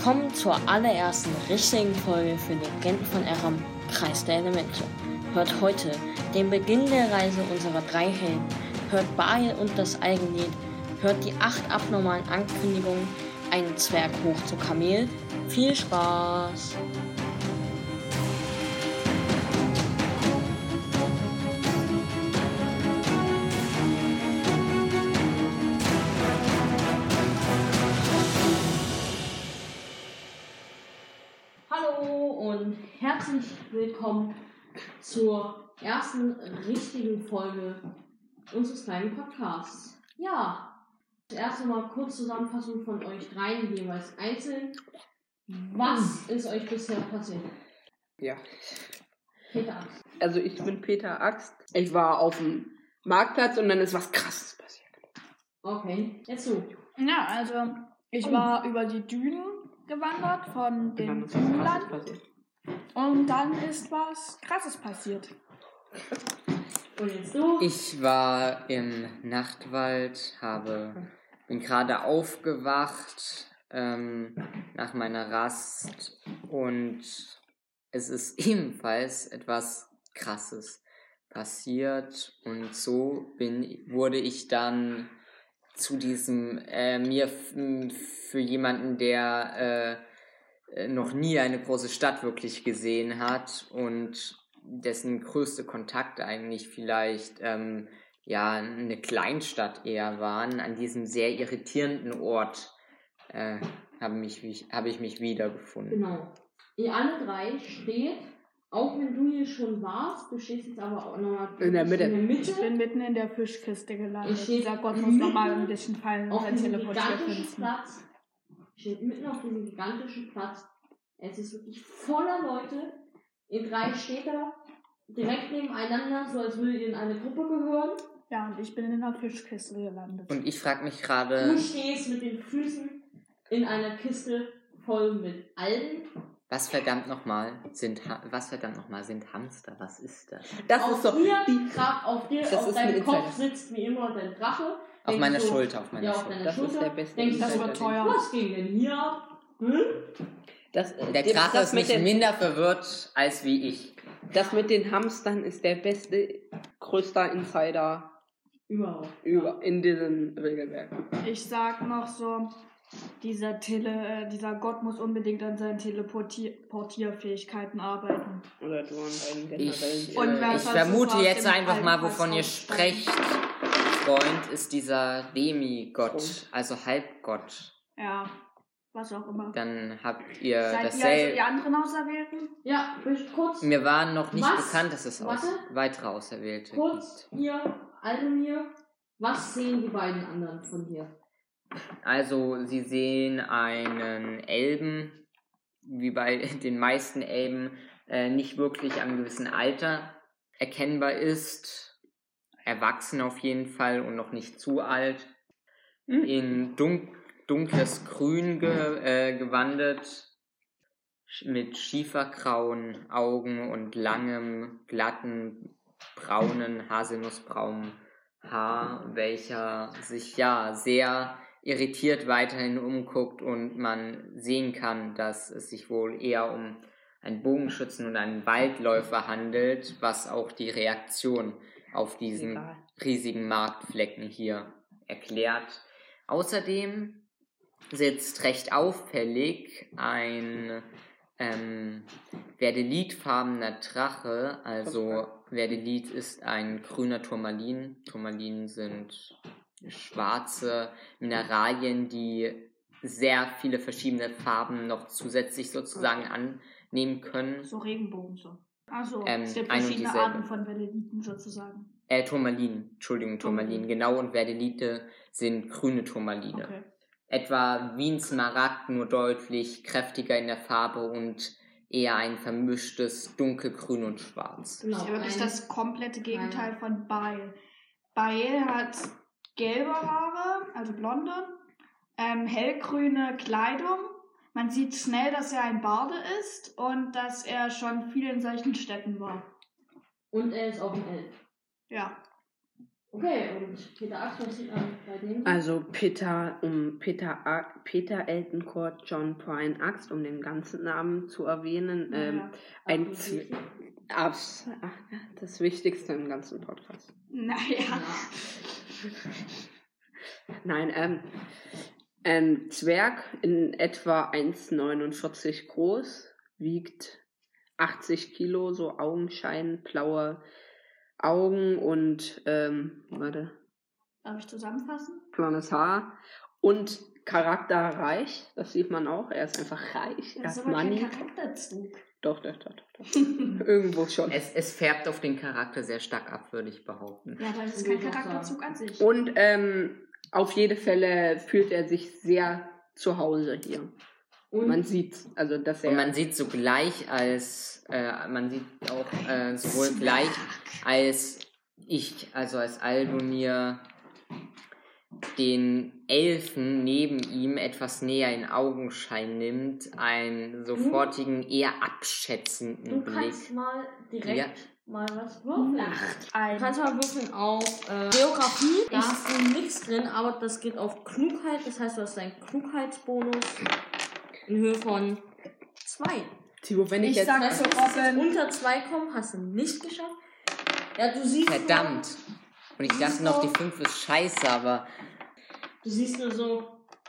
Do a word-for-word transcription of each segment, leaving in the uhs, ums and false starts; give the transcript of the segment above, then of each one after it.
Willkommen zur allerersten richtigen Folge für Legenden von Eram, Kreis der Elemente. Hört heute den Beginn der Reise unserer drei Helden, hört Baal und das Algenlied, hört die acht abnormalen Ankündigungen, einen Zwerg hoch zu Kamel. Viel Spaß! Und herzlich willkommen zur ersten richtigen Folge unseres kleinen Podcasts. Ja, zuerst mal kurz Zusammenfassung von euch dreien, jeweils einzeln. Was ist euch bisher passiert? Ja. Peter Axt. Also ich bin Peter Axt. Ich war auf dem Marktplatz und dann ist was Krasses passiert. Okay, jetzt du. Ja, also ich Oh. war über die Dünen gewandert von Und dann dem ist was Krasses Dünenland passiert. und dann ist was Krasses passiert. Und jetzt du. Ich war im Nachtwald, habe, bin gerade aufgewacht ähm, nach meiner Rast und es ist ebenfalls etwas Krasses passiert und so bin, wurde ich dann zu diesem, äh, mir f- für jemanden, der äh, noch nie eine große Stadt wirklich gesehen hat und dessen größte Kontakte eigentlich vielleicht ähm, ja eine Kleinstadt eher waren, an diesem sehr irritierenden Ort äh, habe mich, wie- habe ich mich wiedergefunden. Genau. Ihr alle drei steht, auch wenn du hier schon warst, du stehst jetzt aber auch nochmal In der Mitte. In der Mitte. Ich bin mitten in der Fischkiste gelandet. Ich stehe Dieser Gott muss mitten nochmal ein bisschen fallen auf und diesem teleportiert gigantischen finden. Platz. Steht mitten auf diesem gigantischen Platz. Es ist wirklich voller Leute. Ihr drei steht da direkt nebeneinander, so als würdet ihr in eine Gruppe gehören. Ja, und ich bin in der Fischkiste gelandet. Und ich frage mich Du gerade, stehst mit den Füßen in einer Kiste voll mit Algen. was verdammt nochmal sind, Ha- was verdammt noch mal sind Hamster? Was ist das? Das auf ist doch dir, die... grad auf dir, Das auf ist deinem ein Kopf Insider. sitzt wie immer dein Drache. Auf Denkst meiner so, Schulter, auf meiner ja, auf Schulter. deiner Das ist Schulter. der beste Denkst Das du, wird Insider. teuer. was ging denn hier ab? Hm? Das, äh, Der dem- Drache das ist mit nicht den, minder verwirrt als wie ich. Das mit den Hamstern ist der beste, größter Insider Überhaupt. über, in diesem Regelwerk. Ich sag noch so, dieser Tele, äh, dieser Gott muss unbedingt an seinen Teleportierfähigkeiten arbeiten. Oder du an deinen Ich, generellen... Und äh, wer ich sonst vermute aus jetzt dem einfach mal, alten wovon ihr Kreis raussteigen. sprecht. Freund ist dieser Demigott, also Halbgott. Ja, was auch immer. Dann habt ihr Seid ihr also dasselbe. die anderen Auserwählten? Ja, ich- kurz, Mir war noch nicht Was? bekannt, dass es aus Warte. weitere Auserwählte kurz, gibt. ihr, Aldomir, was sehen die beiden anderen von hier? Also, sie sehen einen Elben, wie bei den meisten Elben, äh, nicht wirklich an einem gewissen Alter erkennbar ist. Erwachsen auf jeden Fall und noch nicht zu alt. Hm? In dun dunkles Grün ge äh, gewandelt, sch- mit schiefergrauen Augen und langem, glatten, braunen, haselnussbraunen Haar, welcher sich ja sehr irritiert weiterhin umguckt und man sehen kann, dass es sich wohl eher um einen Bogenschützen und einen Waldläufer handelt, was auch die Reaktion auf diesen Egal. riesigen Marktflecken hier erklärt. Außerdem sitzt recht auffällig ein ähm, Verdelitfarbener Drache, also Verdelit ist ein grüner Turmalin. Turmalinen sind schwarze Mineralien, die sehr viele verschiedene Farben noch zusätzlich sozusagen annehmen können. So Regenbogen so. Also, Ähm, es gibt ein und verschiedene dieselbe. Arten von Veleliten sozusagen. Äh, Turmalin, Entschuldigung, Turmalin, Turmalin. genau, und Verdelite sind grüne Turmaline. Okay. Etwa wie ein Smaragd, nur deutlich kräftiger in der Farbe und eher ein vermischtes Dunkelgrün und Schwarz. Genau, Das ist ja wirklich ein- das komplette Gegenteil von Baal. Baal hat gelbe Haare, also blonde, ähm, hellgrüne Kleidung. Man sieht schnell, dass er ein Barde ist und dass er schon viel in solchen Städten war. Und er ist auch ein Elf. Ja. Okay, und Peter Axt, was sieht an bei dem? Also Peter, um Peter, A- Peter Eltencourt John Brian Axt, um den ganzen Namen zu erwähnen, Ja, ähm, ja. ein Z- Abs- ach, das Wichtigste im ganzen Podcast. Naja. Nein, ähm, ähm, Zwerg in etwa eins Komma neunundvierzig groß, wiegt achtzig Kilo, so Augenschein, blaue Augen und, ähm, warte, Darf ich zusammenfassen? blondes Haar und charakterreich, das sieht man auch, er ist einfach reich, er Das ist hat aber kein Money. Charakterzug. Doch, doch, doch, doch, doch. Irgendwo schon. Es, es färbt auf den Charakter sehr stark ab, würde ich behaupten. Ja, aber das ist Würde kein ich auch Charakterzug an sich. Und ähm, auf jede Fälle fühlt er sich sehr zu Hause hier. Und Man sieht, also dass er Und man sieht sogleich als, äh, man sieht auch äh, sowohl gleich als ich, also als Aldonir, den Elfen neben ihm etwas näher in Augenschein nimmt, einen sofortigen, eher abschätzenden du Blick. kannst mal direkt Ja. mal was würfeln. Nacht. Du Ein. kannst mal würfeln auf äh, Geografie. Da hast du nichts drin, aber das geht auf Klugheit. Das heißt, du hast einen Klugheitsbonus in Höhe von zwei. Timo, wenn ich, Ich jetzt sag- Das heißt, du Also, musst jetzt Robin- unter zwei kommen, hast du nicht geschafft. Ja, du siehst Verdammt! Und ich dachte noch, die fünf ist scheiße, aber Du siehst nur so,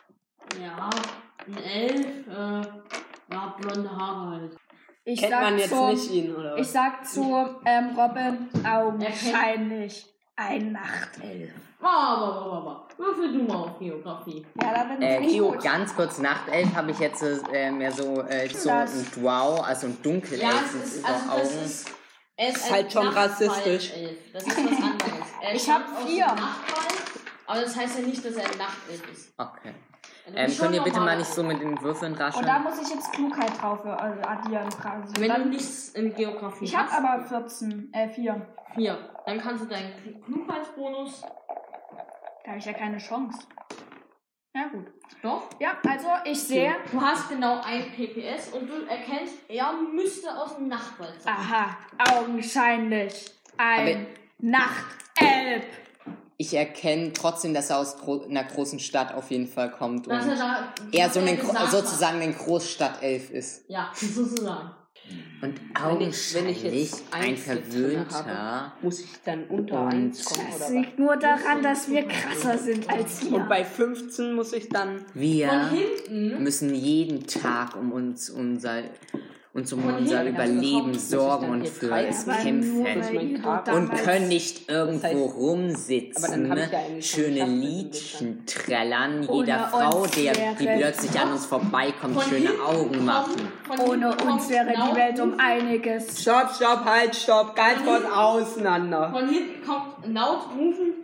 ja, ein Elf, äh, ja, blonde Haare halt. Ich kennt sag man jetzt zu, nicht ihn, oder Ich was? sag zu ähm, Robin, augenscheinlich ein Nachtelf. Warte, warte, warte, warte. Würfel du mal auf Geografie. Ja, da bin ich äh, nicht Geo, gut. ganz kurz, Nachtelf habe ich jetzt äh, mehr so, äh, so Das- ein Drow, also ein Dunkelelf Ja, es mit ist, über also das Augen. ist, er ist, Ist ein halt schon Nachtwaldelf. rassistisch. Das ist was anderes. Er Ich stammt hab aus dem vier. Nachtwald, aber das heißt ja nicht, dass er ein Nachtelf ist. Okay. Also du Ähm, bist könnt ihr schon bitte mal normal. nicht so mit den Würfeln raschen? Und da muss ich jetzt Klugheit drauf also addieren quasi. Wenn du Dann, nichts in Geografie ich hab hast, aber vierzehn, äh vier. vier, dann kannst du deinen Kl- Klugheitsbonus, Da habe ich ja keine Chance. Ja gut. doch, Ja, also ich sehe. du hast genau ein P P S und du erkennst, er müsste aus dem Nachtwald sein. Aha, augenscheinlich ein Aber- Nachtelf. Ich erkenne trotzdem, dass er aus gro einer großen Stadt auf jeden Fall kommt Dass er und da, eher was so er ein gesagt Gro- hat. sozusagen ein Großstadtelf ist. Ja, sozusagen. Und Wenn ich- wenn ich augenscheinlich jetzt ein eins jetzt drin verwöhnter. Muss ich dann unter Und- eins kommen, Das oder was? liegt nur daran, dass wir krasser sind als ihr. Und bei fünfzehn muss ich dann... Wir Von hinten, müssen jeden Tag um uns unser uns um Von unser hinten, also Überleben kommt, muss ich sorgen dann und hier für drei es Aber nur, kämpfen. weil mein ihr Kater- Und damals- können nicht irgendwo Das heißt- aber rumsitzen, dann hab ich ne? ja eigentlich schon schöne geschafft mit dem Liedchen trällern, Ohne jeder Frau, uns der, die wäre- plötzlich an uns vorbeikommt, von schöne hinten Augen kommt- machen. von Ohne hinten uns kommt wäre die laut Welt um rufen- einiges. Stopp, stopp, halt, stopp, ganz kurz auseinander. Von hinten kommt laut rufen.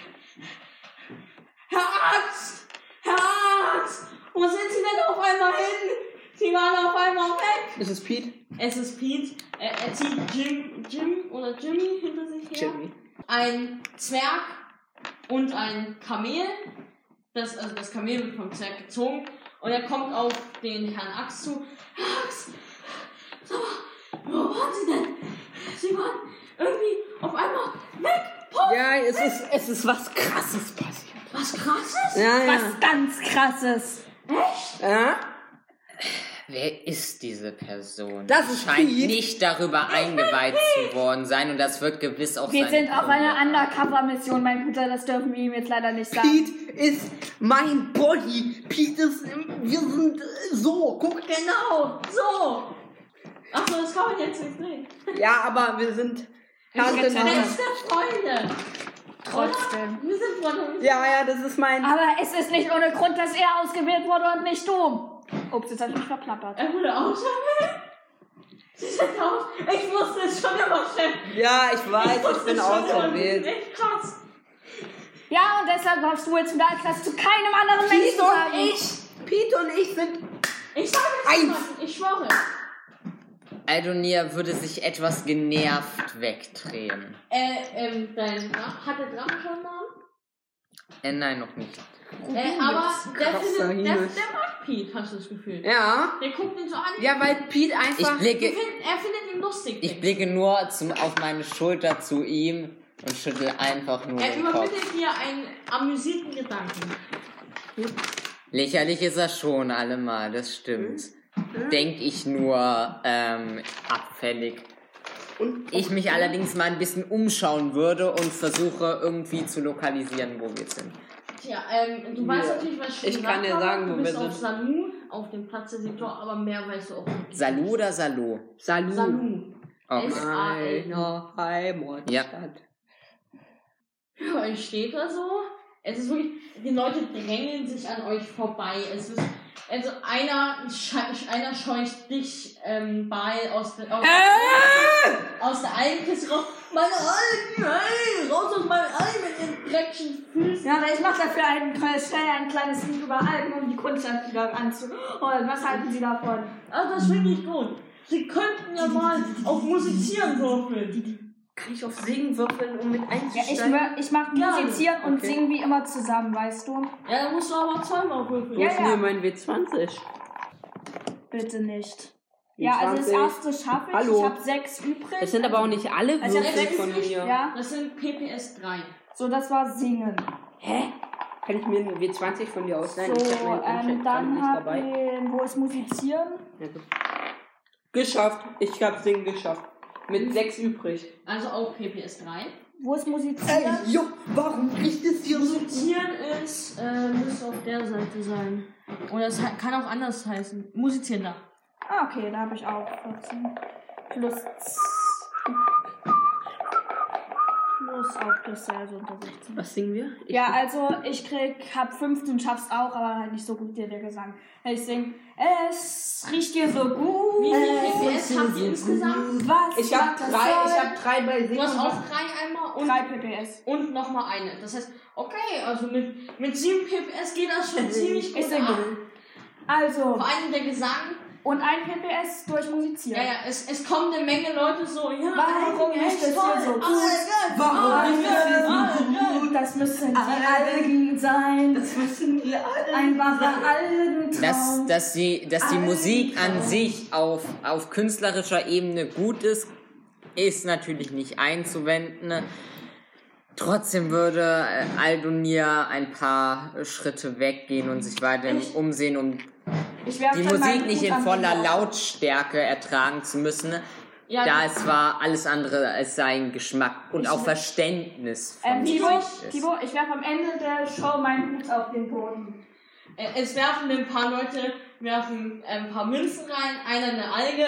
Herr Arzt! Herr Arzt! Wo sind Sie denn auf einmal hin? Sie waren auf einmal weg. Ist es Pete? Es ist Pete. Er, er zieht Jim, Jim oder Jimmy hinter sich her. Jimmy. Ein Zwerg und ein Kamel. Das, also das Kamel wird vom Zwerg gezogen. Und er kommt auf den Herrn Axt zu. Herr Axt! Sag mal, wo waren Sie denn? Sie waren irgendwie auf einmal weg. Puff. Ja, es ist, es ist was Krasses passiert. Was krasses? Ja, ja. Was ganz krasses. ja? Wer ist diese Person? Das ist scheint Pete. nicht darüber eingeweiht zu worden sein und das wird gewiss auch Wir seine sind auf Gründe einer haben. Undercover-Mission, mein Guter, das dürfen wir ihm jetzt leider nicht sagen. Pete ist mein Body. Pete ist, wir sind äh, so, guck. Genau, so. Achso, das kann man jetzt nicht sehen. Ja, aber wir sind Hand in Hand. Beste Freunde. Trotzdem. Wir sind Freunde. Ja, ja, das ist mein... Aber es ist nicht ohne Grund, dass er ausgewählt wurde und nicht du. Ups, jetzt habe ich mich verplappert. Er wurde auserwählt. Sie sind aus. Ich wusste es schon immer schon. Ja, ich weiß, ich wusste bin es schon immer. auserwählt. Echt krass. Ja, und deshalb darfst du jetzt wieder das zu keinem anderen Menschen Pete sagen. und ich, Pete und ich sind... Ich sage es Eins. niemandem, ich schwöre. Aldonir würde sich etwas genervt wegdrehen. Äh, ähm, dein Drache, hat der Drache schon einen Namen? Äh, nein, noch nicht. Äh, aber der, krasser findet, der, Hinweis. der mag Pete, hast du das Gefühl. Ja, Der guckt ihn so an. ja, weil Pete Ich einfach... blicke, Er findet, er findet ihn lustig. ich blicke nur zum, auf meine Schulter zu ihm und schüttel einfach nur Er den Kopf. übermittelt dir einen amüsierten Gedanken. Lächerlich ist er schon allemal, das stimmt. Denk ich nur ähm, abfällig. Und Ich mich allerdings mal ein bisschen umschauen würde und versuche irgendwie zu lokalisieren, wo wir sind. Tja, ähm, du weißt Ja. natürlich, was schon Ich kann dir gesagt sagen, habe. wo Du bist wir auf sind. Salou, auf dem Platz der Sektor, aber mehr weißt du auch nicht. Salou oder Salo? Salou. Salou. Okay. S A L U. Meine Heimatstadt. Ja. Ja, ich steht da so. Es ist wirklich, die Leute drängen sich an euch vorbei. Es ist, also einer, sche- einer scheucht dich, ähm, Ball aus der, aus, Äh! aus der Algenkiste raus. Meine Algen, hey, raus aus meinen Algen mit den dreckigen Füßen. Ja, aber ich mache dafür ein, schnell ein kleines Lied über Algen, um die Kundschaft wieder anzuholen. Was halten Sie davon? Ah, das finde ich gut. Sie könnten ja mal auf Musizieren würfeln. Kann ich auf Singen würfeln, um mit Ja, ich, einzusteigen? mö- ich mache Ja, Musizieren und okay. singen wie immer zusammen, weißt du? Ja, dann musst du aber zweimal würfeln. Wo Ja, ist ja. denn mein W zwanzig? Bitte nicht. Ja, also das erste schaffe ich. Hallo. Ich habe sechs übrig. Das sind aber auch nicht alle Also Würfel sechs von nicht, mir. Ja, Das sind P P S drei. so das war Singen. Hä? Kann ich mir einen W zwanzig von dir ausleihen? So, Ich hab meinen ähm, Anschlag dann nicht habe dabei. ich, wo ist Musizieren? Ja, gut. Geschafft. Ich hab Singen geschafft. Mit sechs übrig. Also auch P P S drei. Wo ist Musizieren? jo, warum bricht es hier so? Musizieren ist, äh, müsste auf der Seite sein. Oder es he- kann auch anders heißen. Musizieren da. Ah, okay, da habe ich auch vierzehn. Plus. Plus auch plus, also unter sechzehn. Was singen wir? Ich Ja, also ich krieg, hab fünfzehn, schaff's auch, aber halt nicht so gut wie der Gesang. Ich sing, es riecht hier so gut. Wie viel es P P S riecht habt ihr hier so insgesamt? gut. Was Ich hab macht das drei, soll? ich hab drei bei Singen. Du hast und auch was- drei einmal und, drei P P S. und nochmal eine. Das heißt, okay, also mit, mit sieben P P S geht das schon ziemlich Ich gut singe. ab. Also, Vor allem der Gesang. und ein P P S durch Musizieren. Ja, ja, es, es kommen eine Menge Leute so, ja, Warum Algen, ist echt das hier toll, so gut? Algen, Warum Algen, ist das hier so Algen. Gut, das müssen die Algen sein. Das müssen wir alle. Ein wahrer Algentraum. Dass, dass die, dass die Musik an sich auf, auf künstlerischer Ebene gut ist, ist natürlich nicht einzuwenden. Trotzdem würde äh, Aldonir ein paar Schritte weggehen und sich weiter Ich- umsehen, um Ich werf die dann Musik meinen nicht Hut in an voller den Lautstärke ertragen zu müssen, Ja, da es war alles andere als sein Geschmack und auch Verständnis von Ähm, Musik Tibo, ist. Tibo, ich werfe am Ende der Show meinen Hut auf den Boden. Äh, Es werfen ein paar Leute, werfen ein paar Münzen rein, einer eine Alge.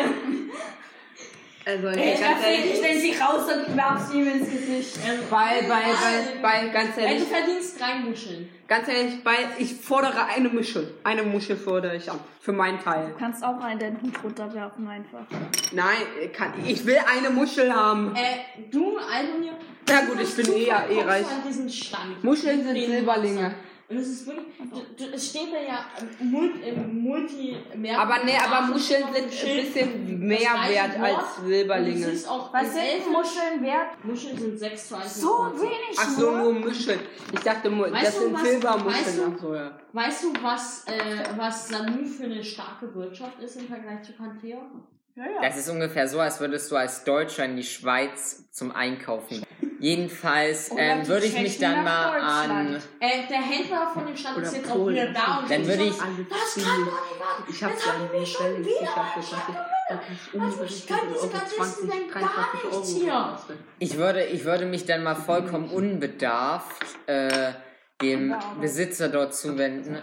Also, Ich ganz werfe ehrlich, ich nehme sie raus und ich werfe sie ihm ins Gesicht. Also, bei, bei, bei, bei, ganz Also, ehrlich, du verdienst drei Muscheln. ganz ehrlich, bei, ich fordere eine Muschel. Eine Muschel fordere ich an. Für meinen Teil. Du kannst auch einen den Hut runterwerfen einfach. Nein, kann, ich will eine Muschel haben. Äh, du, Aldonir. Ja gut, ich bin eh, eh reich. An diesen Stand. Muscheln sind Den Silberlinge. Wasser. Und es ist wirklich, du, du, es steht da ja ähm, Multi, im multi mehr Aber nee, aber Muscheln sind ein bisschen mehr wert als Silberlinge. Was sind Muscheln wert? Muscheln sind sechs zu eins. So wenig Ach so, nur? nur Muscheln. Ich dachte, Mu- Weißt das du, sind was- weißt Silbermuscheln. du- Ach so, ja. Weißt du, was, äh, was Salou für eine starke Wirtschaft ist im Vergleich zu Panthea? Ja, ja. Das ist ungefähr so, als würdest du als Deutscher in die Schweiz zum Einkaufen. Jedenfalls Oder ähm, die würde ich mich Tschechen dann nach mal an... Deutschland. Äh, der Händler von dem Stand Oder ist jetzt auch Polen. wieder da und Dann so, würde ich- das kann Alles doch ziemlich- nicht wahr. Ich hab's Jetzt ja haben nicht wir schon bestellt. wieder Ich hab das eine das Also, ich kann diese ganzen denn gar nichts hier. Ich würde, ich würde mich dann mal vollkommen unbedarft äh, dem Ja, aber- Besitzer dort zuwenden.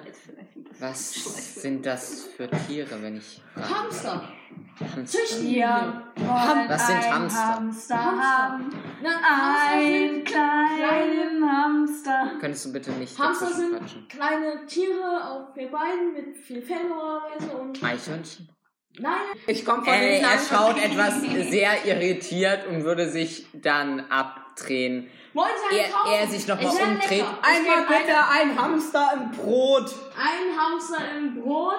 Was sind das für Tiere, wenn ich frage? Hamster. Hamster. Züchten wir. Wir wollen Was sind einen Hamster? Hamster Hamster. haben. Na, Hamster Einen sind kleinen Hamster. Könntest du bitte nicht Hamster dazwischen sind quatschen? kleine Tiere auf vier Beinen mit viel Fell normalerweise und. Eichhörnchen? Nein, Ich komme von Äh, hinten er an. schaut etwas sehr irritiert und würde sich dann abdrehen. wollen Sie Er, einen kaufen? er sich nochmal Ist sehr umdreht. lecker. Einmal bitte ein Hamster im Brot. Ein Hamster im Brot.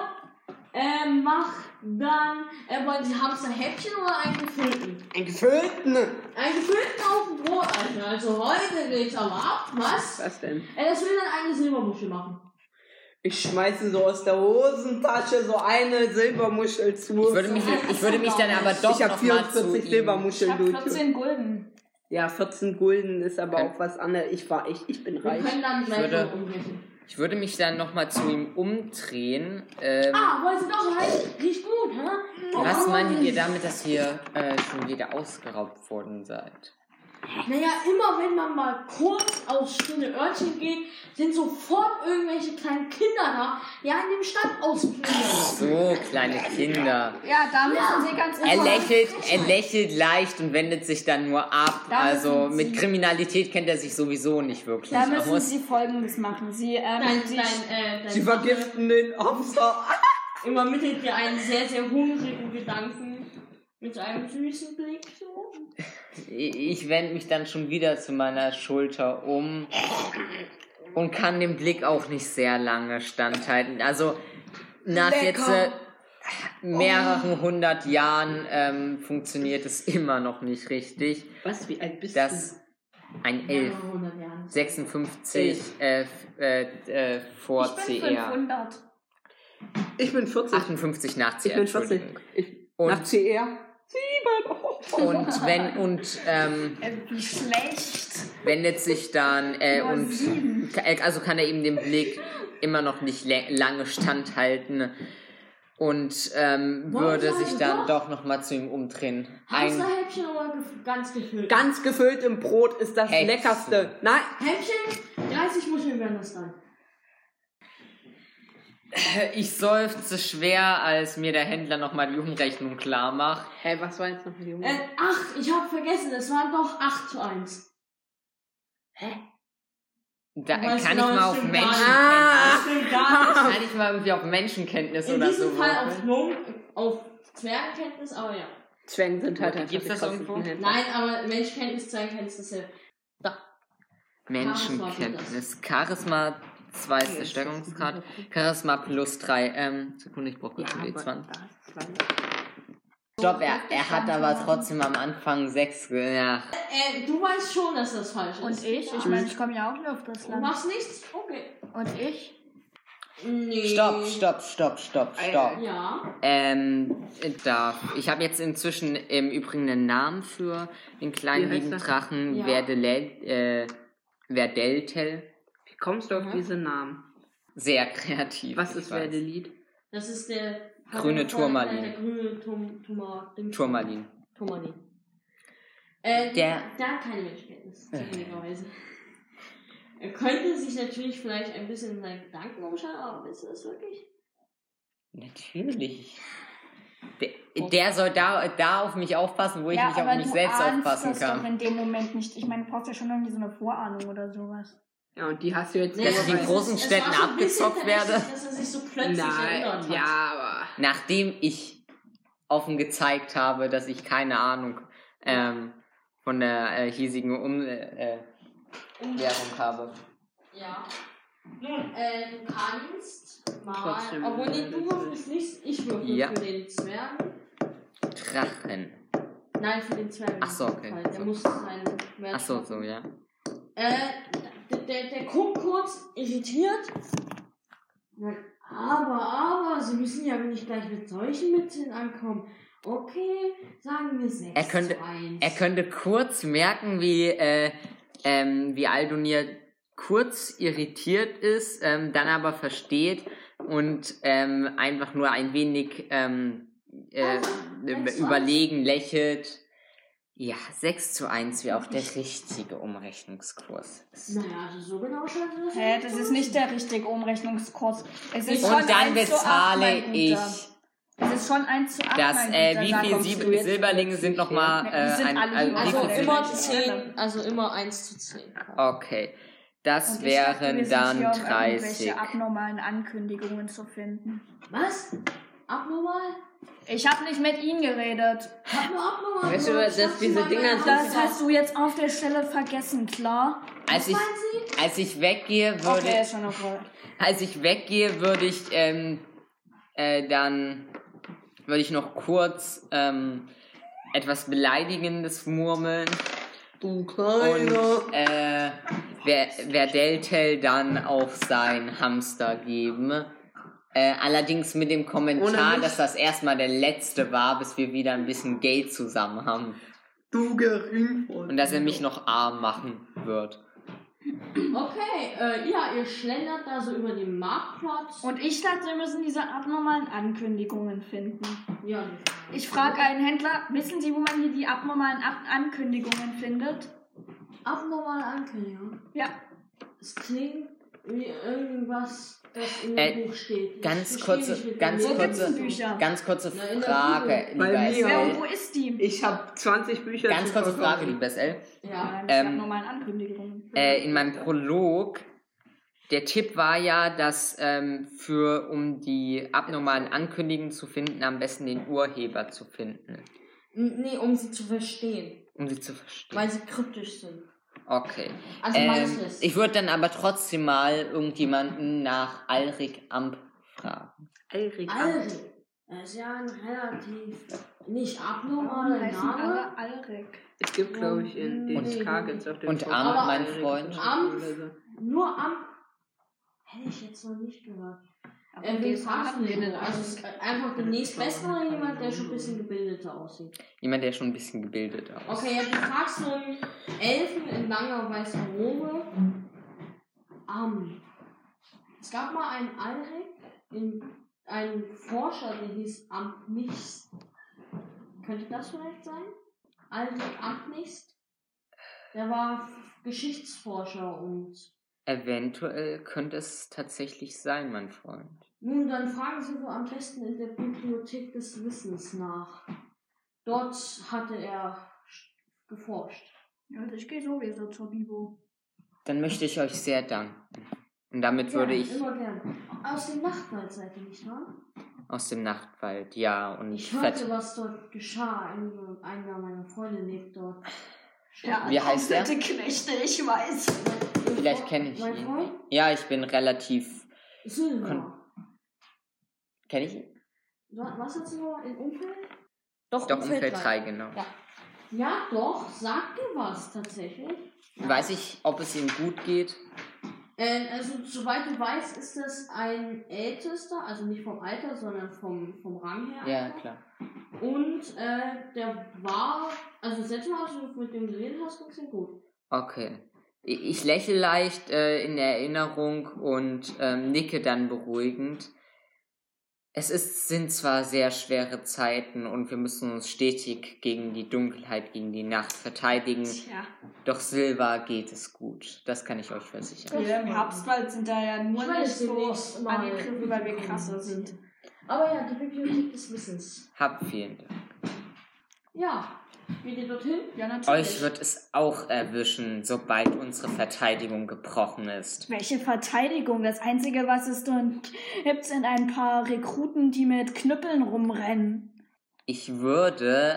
Äh, mach dann. Äh, wollen Sie Hamsterhäppchen oder einen gefüllten? Ein gefüllten. Einen gefüllten auf dem Brot, Alter. Also heute geht's aber ab. Was? Was denn? Äh, das will dann eine Silbermuschel machen. Ich schmeiße so aus der Hosentasche so eine Silbermuschel zu. Ich würde mich, ich würde mich dann aber doch ich habe nochmal zu vierundvierzig ihm... Ich Silbermuscheln, hab Dude. vierzehn Gulden. Ja, vierzehn Gulden ist aber Kann- auch was anderes. Ich war ich, ich bin Wir reich. können dann gleich würde- noch umrechnen. Ich würde mich dann nochmal zu ihm umdrehen. Ähm, Ah, wollen Sie doch rein? Riecht gut, hä? was Oh, meintet ihr damit, dass ihr äh, schon wieder ausgeraubt worden seid? Naja, immer wenn man mal kurz aufs stille Örtchen geht, sind sofort irgendwelche kleinen Kinder da, die einen im Stand ausplündern. So, kleine Kinder. Ja, da müssen Sie ganz Er lächelt, er lächelt leicht und wendet sich dann nur ab. Da Also müssen mit Sie- Kriminalität kennt er sich sowieso nicht wirklich Da müssen aus. Sie Folgendes machen. Sie, ähm, Dein, Sie, dein, äh, dein Sie vergiften den Opfer. übermittelt dir einen sehr, sehr hungrigen Gedanken mit einem süßen Blick so. Ich wende mich dann schon wieder zu meiner Schulter um und kann dem Blick auch nicht sehr lange standhalten. Also nach Lecker. jetzt äh, mehreren hundert Jahren ähm, funktioniert es immer noch nicht richtig. Was, wie alt bist Das ein Elf, Mehrere hundert Jahren. sechsundfünfzig äh, äh, äh, vor ich C bin R. fünfhundert. du? Ich bin vierzig. achtundfünfzig nach C Ich R, bin vierzig. Entschuldigung. Ich, Und- nach C R. Sieben. Und wenn und ähm, Äh, wie schlecht. wendet sich dann äh, Nur und sieben. also kann er eben den Blick immer noch nicht le- lange standhalten und ähm, Wollen würde wir sich sagen, dann doch? doch nochmal zu ihm umdrehen. Ein Hamsterhäppchen oder gef- ganz gefüllt? Ganz gefüllt im Brot ist das Hexe. Leckerste. Nein, Häppchen, dreißig Muscheln werden das dann. Ich seufze schwer, als mir der Händler nochmal die Umrechnung klar macht. hä, was war jetzt noch mit Junge? Äh, acht, ich hab vergessen, es waren doch acht zu eins. Da Du weißt kann genau, ich mal das auf stimmt Menschenkenntnis. gar nicht. Das stimmt gar nicht. Kann ich mal irgendwie auf Menschenkenntnis In oder diesem so. Fall auf Gnome, auf Zwergenkenntnis, aber ja. Zwergen sind halt Wo- gibt's die das krassesten irgendwo? Händler. Nein, aber Menschenkenntnis, Zwergenkenntnis ist ja. Da. Menschenkenntnis. Charisma, zwei ist der Stärkungsgrad. Charisma plus drei. Ähm, Sekunde, ich brauche kurz Ja, einen W aber zwanzig. das war- Stopp, er, er hat aber trotzdem am Anfang sechs. Ja. Äh, du weißt schon, dass das falsch ist. Und ich? Ich Ja. meine, ich komme ja auch nur auf das Du Land. machst nichts? Okay. Und ich? Nee. Stopp, stopp, stopp, stopp, stopp. Ja. Ähm, darf. Ich habe jetzt inzwischen im Übrigen einen Namen für den kleinen Wie heißt lieben er? Drachen. Ja. Verdele- äh, Verdeltel. Wie kommst du auf Mhm. diesen Namen? Sehr kreativ. Was ich ist weiß. Verdelied? Das ist der. Grüne Turmalin. Der grüne Turm, Turma, Ding- Turmalin. Turmalin. Äh, Der- der hat keine Menschenkenntnis, zufälligerweise. Er könnte sich natürlich vielleicht ein bisschen in seinen Gedanken umschauen, aber willst du das wirklich? Natürlich. Der, der soll da, da auf mich aufpassen, wo ich ja, nicht auf aber mich du selbst ahnst aufpassen das doch kann. in dem Moment nicht. Ich meine, du brauchst ja schon irgendwie so eine Vorahnung oder sowas. Ja, und die hast du jetzt Nee, Dass nicht. ich in es großen ist- es Städten war schon ein bisschen abgezockt werde? verdächtig, dass er sich so plötzlich erinnert Nein, hat. ja, aber. Nachdem ich offen gezeigt habe, dass ich keine Ahnung ähm, von der äh, hiesigen um äh, Währung habe. Ja. Nun, äh, du kannst mal, Trotzdem, obwohl nee, äh, du würfelst nicht, ich würfel Ja. für den Zwergen. Drachen. Nein, für den Zwergen. Ach so, okay. Fall. Der muss seinen Wert Ach so, schaffen. so, ja. Äh, der, der, der guckt kurz irritiert. Aber, aber, sie müssen ja nicht gleich mit solchen Mitteln ankommen. Okay, sagen wir sechs Er könnte- zu eins. Er könnte kurz merken, wie, äh, ähm, wie Aldonir kurz irritiert ist, ähm, dann aber versteht und ähm, einfach nur ein wenig ähm, äh, Also, sechs zu überlegen lächelt. Ja, sechs zu eins wäre auch der richtige Umrechnungskurs. Naja, also so genau scheint das Hä, das ist nicht der richtige Umrechnungskurs. Es ist Und schon Und dann eins zu acht, bezahle mein ich Guter. Es ist schon eins zu acht, das, mein äh, Guter, wie sag viel uns Sieb du jetzt. Silberlinge sind nochmal, Ja, äh, die sind ein, alle also, lieber. wie Also viel Okay. immer Silber- zehn, also immer eins zu zehn. Okay, das Und ich dachte, wir wären sind dann hier, um dreißig. irgendwelche abnormalen Ankündigungen zu finden. Was? Abnormal? Ich habe nicht mit Ihnen geredet. Hab nur abnormal. Weißt du, gehört. dass Ich hab diese sie mal Dinger bei- Das hast du jetzt auf der Stelle vergessen, klar? Als ich, meinen Sie? als ich weggehe, würde Okay, ist schon okay. als ich weggehe, würde ich ähm, äh, dann würde ich noch kurz ähm, etwas Beleidigendes murmeln Du und Kleiner. äh, wer, wer Deltel dann auf sein Hamster geben. Äh, allerdings mit dem Ohne Kommentar, mich? dass das erstmal der letzte war, bis wir wieder ein bisschen Geld zusammen haben. Du Geringverdiener. Und dass er mich noch arm machen wird. Okay, äh, ja, ihr schlendert da so über den Marktplatz. Und ich dachte, wir müssen diese abnormalen Ankündigungen finden. Ja, Ich frage einen Händler, wissen Sie, wo man hier die abnormalen Ab Ankündigungen findet? abnormale Ankündigung. Ja. Es klingt wie irgendwas, das in Äh, dem Buch steht. Ich Ganz verstehe kurze, nicht mit ganz dem Wo Buch. gibt's denn kurze, Bücher? ganz kurze Na, in der Frage, Bibel. lieber Bei mir. Wer S und L. wo ist die? Ich habe zwanzig Bücher. Ganz zur kurze Verfügung. Frage, lieber S L. Ja, Ja. die Ähm, abnormalen Ankündigungen. Äh, in meinem Prolog, der Tipp war ja, dass ähm, für um die abnormalen Ankündigungen zu finden, am besten den Urheber zu finden. N- Nee, um sie zu verstehen. Um sie zu verstehen. Weil sie kryptisch sind. Okay. Also Ähm, manches. ich würde dann aber trotzdem mal irgendjemanden nach Alrik Amp fragen. Alrik. Alrik. Das ist ja ein relativ nicht abnormaler Warum heißen Name. alle Alrik? Es gibt, glaube ich, in D S K Und- gibt's auf dem und Forum Am, mein Alrik Freund. Am- oder so. Nur am. Hätte ich jetzt noch nicht gehört. Aber Äh, wen die fragst du haben denn? den Also es ist einfach der nächstbeste oder jemand, der schon ein bisschen gebildeter aussieht? Jemand, der schon ein bisschen gebildet aussieht. Okay, ja, du fragst so einen Elfen in langer weißer Robe. Am. Es gab mal einen Alrik, in, einen Forscher, der hieß Amtnichst. Könnte das vielleicht sein? Alrik Amtnichst? Der war Geschichtsforscher und Eventuell könnte es tatsächlich sein, mein Freund. nun, dann fragen Sie wohl am besten in der Bibliothek des Wissens nach. Dort hatte er geforscht. Ja, ich gehe sowieso zur Bibo. Dann möchte ich euch sehr danken. Und damit würde Ja, ich immer gern. Aus dem Nachtwald seid ihr, nicht wahr? aus dem Nachtwald, ja, und Ich ich hörte, fett. was dort geschah. Einige, einer meiner Freunde lebt dort. Ja, Wie heißt der? komplette Knechte, ich weiß. Vielleicht kenne ich Mein ihn. Freund? Ja, ich bin relativ. Silva. Kon- Kenne ich ihn? Was hast du noch in Umfeld? Doch, Doch, Umfeld drei, genau. Ja. Ja, doch, sagt dir was tatsächlich. Ja. Weiß ich, ob es ihm gut geht? Äh, also, soweit du weißt, ist das ein Ältester, also nicht vom Alter, sondern vom, vom Rang her. Ja, einfach. klar. Und äh, der war, also das letzte Mal, als du mit dem geredet hast, ging es ihm gut. Okay. Ich ich lächle leicht äh, in Erinnerung und ähm, nicke dann beruhigend. Es ist, sind zwar sehr schwere Zeiten und wir müssen uns stetig gegen die Dunkelheit, gegen die Nacht verteidigen, Tja. doch Silva geht es gut. Das kann ich euch versichern. Wir im Herbstwald sind da ja nur Ich nicht weiß so demnächst mal angegriffen, weil wir mitbekommen. krasser sind. Aber ja, die Bibliothek des Wissens. Habt vielen Dank. Ja, geht ihr dorthin? Ja, natürlich. Euch wird es auch erwischen, sobald unsere Verteidigung gebrochen ist. Welche Verteidigung? Das Einzige, was es dort gibt, sind ein paar Rekruten, die mit Knüppeln rumrennen. Ich würde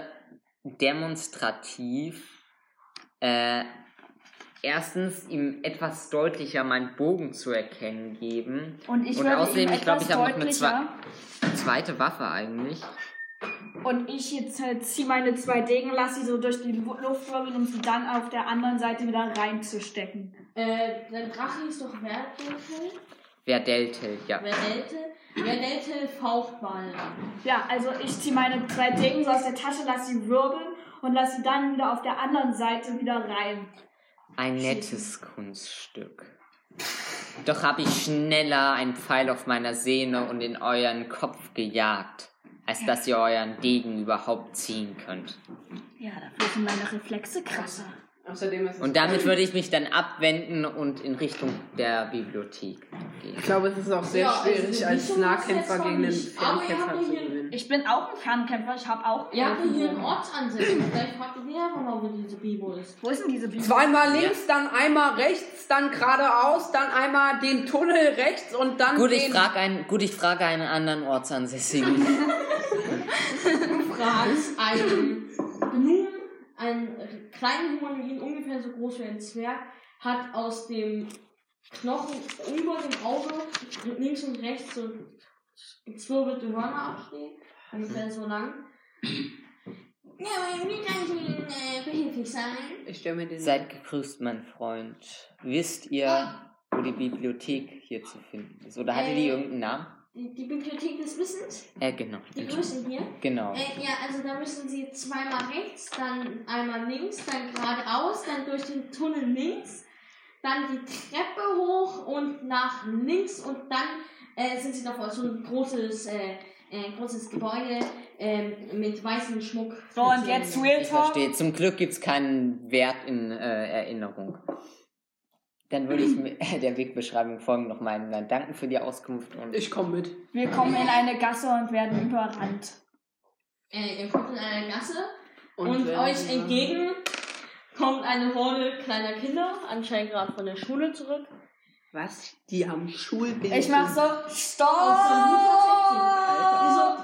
demonstrativ äh, erstens ihm etwas deutlicher meinen Bogen zu erkennen geben. Und ich Und würde außerdem, ihm ich glaube, etwas ich habe noch eine deutlicher. zwe zweite Waffe eigentlich. Und ich jetzt halt ziehe meine zwei Degen, lasse sie so durch die Lu- Luft wirbeln, um sie dann auf der anderen Seite wieder reinzustecken. Äh, dein Drache ist doch Werdeltel. Verdeltel, ja. Werdeltel. Werdeltel Fauchtball. Ja, also ich ziehe meine zwei Degen so aus der Tasche, lasse sie wirbeln und lasse sie dann wieder auf der anderen Seite wieder rein. Ein nettes Kunststück. Doch habe ich schneller einen Pfeil auf meiner Sehne und in euren Kopf gejagt, als dass ihr euren Degen überhaupt ziehen könnt. Ja, dafür sind meine Reflexe krasser. Außerdem ist es Und damit würde ich mich dann abwenden und in Richtung der Bibliothek gehen. Ich glaube, es ist auch sehr Ja, also schwierig, so als Richtung Nahkämpfer ist gegen den jetzt zwar nicht, aber ihr Fernkämpfer habt zu ja hier- gewinnen. Ich bin auch ein Fernkämpfer, ich habe auch... Ihr habt ja hier einen Ortsansässigen. Vielleicht fragt ihr einfach mal, wo diese Bibo ist. Wo ist denn diese Bibel? Zweimal links, dann einmal rechts, dann geradeaus, dann einmal den Tunnel rechts und dann Gut, den... ich frage einen, gut, ich frage einen anderen Ortsansässigen. Du fragst einen Gnom, einen kleinen Humanoiden, ungefähr so groß wie ein Zwerg, hat aus dem Knochen über dem Auge links und rechts so gezwirbelte Hörner abstehen, ungefähr so lang. Ja, aber wie kann ich Ihnen äh, behilflich sein? Ich stelle mir den... Seid gegrüßt, mein Freund. Wisst ihr, wo die Bibliothek hier zu finden ist? Oder hatte die Äh. irgendeinen Namen? die, die Bibliothek des Wissens, Äh, genau. die größte hier. Genau. Äh, ja, also da müssen Sie zweimal rechts, dann einmal links, dann geradeaus, dann durch den Tunnel links, dann die Treppe hoch und nach links und dann äh, sind Sie noch vor so ein großes, äh, äh, großes Gebäude äh, mit weißem Schmuck. So, und jetzt Real Ich Talk. verstehe. Zum Glück gibt es keinen Wert in äh, Erinnerung. Dann würde ich mit der Wegbeschreibung folgen nochmal. Dann danken für die Auskunft. Und Ich komme mit. Wir kommen in eine Gasse und werden überrannt. Äh, ihr kommt in eine Gasse und, Und wenn euch wir- entgegen kommt eine Horde kleiner Kinder, anscheinend gerade von der Schule zurück. Was? Die haben Schulbildung. Ich mach so, stopp! Aus dem Lukas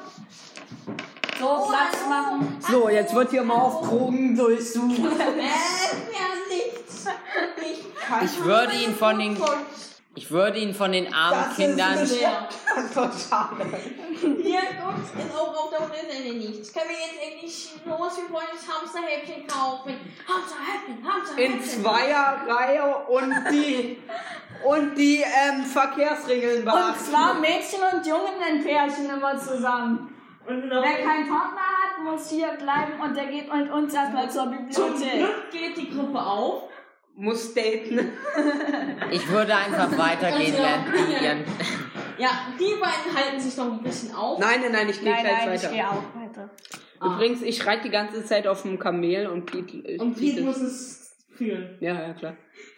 So, Platz machen. So, jetzt wird hier mal auf Drogen durchsucht. Äh, ja, nichts. Ich, ich würde ihn von den, ich würde ihn von den armen Das Kindern. ist Ja. Schade. Hier kommt es auch auf der Rinde nichts. Können wir jetzt endlich los? Wir wollen das Hamsterhäppchen kaufen. Hamsterhäppchen, Hamsterhäppchen. In Zweierreihe und die und die ähm, Verkehrsregeln Und beachten. zwar Mädchen und Jungen in Pärchen immer zusammen. Und noch Wer keinen Partner hat, muss hier bleiben und der geht mit uns erstmal zur zum Bibliothek. Glück geht die Gruppe auf. Muss daten. Ich würde einfach weitergehen, Also, während die ja. ihren. Ja, die beiden halten sich noch ein bisschen auf. Nein, nein, nein, ich gehe Nein, gleich nein, ich weiter. gehe auch weiter. Ah. Übrigens, ich reite die ganze Zeit auf dem Kamel und Pete. äh, Und zieht Pete es. muss es führen. Ja, ja, klar.